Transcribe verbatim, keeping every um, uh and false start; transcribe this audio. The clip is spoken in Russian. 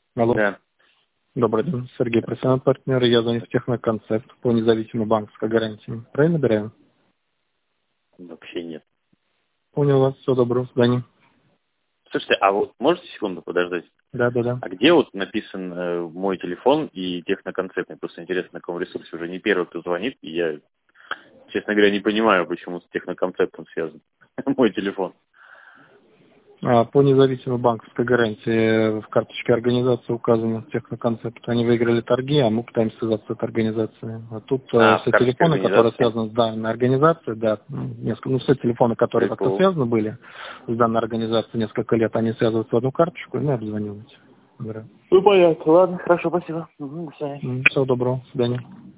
Алло. Да. Добрый день. Сергей, профессиональный партнер. Я звоню в Техноконцепт по независимой банковской гарантии. Правильно набираем? Вообще нет. Понял вас. Все, доброго свидания. Слушайте, а вот можете секунду подождать? Да, да, да. А где вот написан э, мой телефон и Техноконцепт? Мне просто интересно, на каком ресурсе. Уже не первый, кто звонит, и я, честно говоря, не понимаю, почему с Техноконцептом связан мой телефон. А, по независимой банковской гарантии в карточке организации указано Техноконцепт. Они выиграли торги, а мы пытаемся связаться с этой организацией. А тут А, э, в все карточке телефоны, которые организации? связаны с данной организацией, да, ну, несколько, ну, все телефоны, которые как-то Прикол. связаны были с данной организацией несколько лет, они связываются в одну карточку, и мы обзваниваемся. Ну, понятно. Ладно, хорошо, спасибо. Угу, до свидания. Всего доброго. До свидания.